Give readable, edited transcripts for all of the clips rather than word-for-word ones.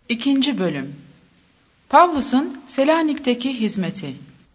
İkinci bölüm. Pavlus'un Selanik'teki hizmeti.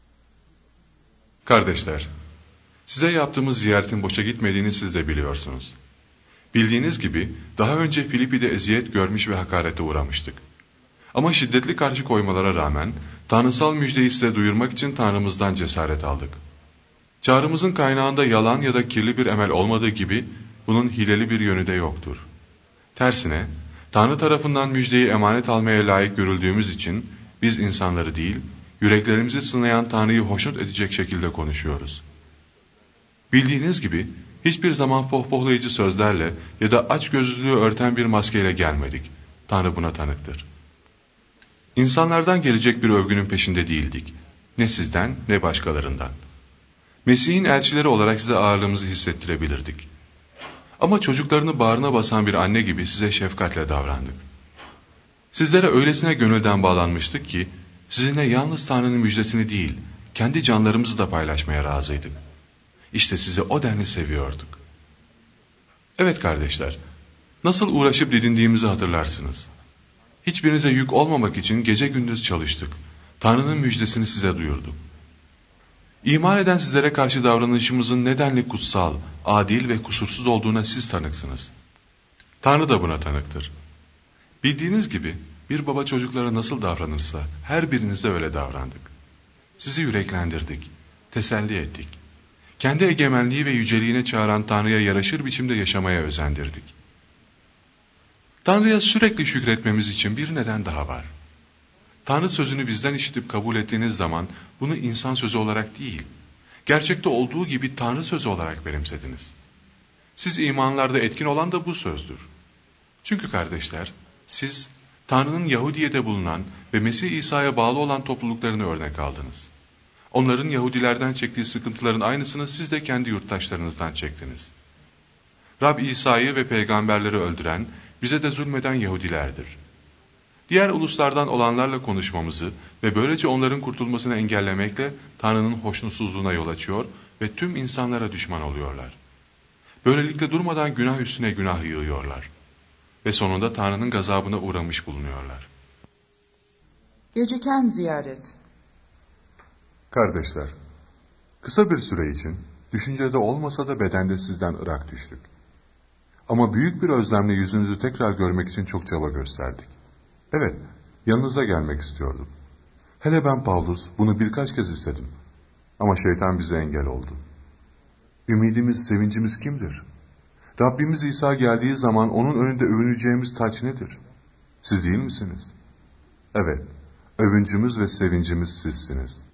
Kardeşler, size yaptığımız ziyaretin boşa gitmediğini siz de biliyorsunuz. Bildiğiniz gibi daha önce Filipi'de eziyet görmüş ve hakarete uğramıştık. Ama şiddetli karşı koymalara rağmen tanrısal müjdeyi size duyurmak için Tanrımızdan cesaret aldık. Çağrımızın kaynağında yalan ya da kirli bir emel olmadığı gibi bunun hileli bir yönü de yoktur. Tersine Tanrı tarafından müjdeyi emanet almaya layık görüldüğümüz için biz insanları değil, yüreklerimizi sınayan Tanrı'yı hoşnut edecek şekilde konuşuyoruz. Bildiğiniz gibi hiçbir zaman pohpohlayıcı sözlerle ya da açgözlülüğü örten bir maskeyle gelmedik. Tanrı buna tanıktır. İnsanlardan gelecek bir övgünün peşinde değildik. Ne sizden ne başkalarından. Mesih'in elçileri olarak size ağırlığımızı hissettirebilirdik. Ama çocuklarını bağrına basan bir anne gibi size şefkatle davrandık. Sizlere öylesine gönülden bağlanmıştık ki, sizinle yalnız Tanrı'nın müjdesini değil, kendi canlarımızı da paylaşmaya razıydık. İşte sizi o denli seviyorduk. Evet kardeşler, nasıl uğraşıp didindiğimizi hatırlarsınız. Hiçbirinize yük olmamak için gece gündüz çalıştık. Tanrı'nın müjdesini size duyurduk. İman eden sizlere karşı davranışımızın nedenli kutsal, adil ve kusursuz olduğuna siz tanıksınız. Tanrı da buna tanıktır. Bildiğiniz gibi bir baba çocuklara nasıl davranırsa her birinizde öyle davrandık. Sizi yüreklendirdik, teselli ettik. Kendi egemenliği ve yüceliğine çağıran Tanrı'ya yaraşır biçimde yaşamaya özendirdik. Tanrı'ya sürekli şükretmemiz için bir neden daha var. Tanrı sözünü bizden işitip kabul ettiğiniz zaman bunu insan sözü olarak değil, gerçekte olduğu gibi Tanrı sözü olarak benimsediniz. Siz imanlarda etkin olan da bu sözdür. Çünkü kardeşler, siz Tanrı'nın Yahudiye'de bulunan ve Mesih İsa'ya bağlı olan topluluklarını örnek aldınız. Onların Yahudilerden çektiği sıkıntıların aynısını siz de kendi yurttaşlarınızdan çektiniz. Rab İsa'yı ve peygamberleri öldüren, bize de zulmeden Yahudilerdir. Diğer uluslardan olanlarla konuşmamızı ve böylece onların kurtulmasını engellemekle Tanrı'nın hoşnutsuzluğuna yol açıyor ve tüm insanlara düşman oluyorlar. Böylelikle durmadan günah üstüne günah yığıyorlar. Ve sonunda Tanrı'nın gazabına uğramış bulunuyorlar. Geciken ziyaret. Kardeşler, kısa bir süre için düşüncede olmasa da bedende sizden ırak düştük. Ama büyük bir özlemle yüzünüzü tekrar görmek için çok çaba gösterdik. Evet, yanınıza gelmek istiyordum. Hele ben Pavlus bunu birkaç kez istedim. Ama şeytan bize engel oldu. Ümidimiz, sevincimiz kimdir? Rabbimiz İsa geldiği zaman onun önünde övüneceğimiz taç nedir? Siz değil misiniz? Evet, övüncümüz ve sevincimiz sizsiniz.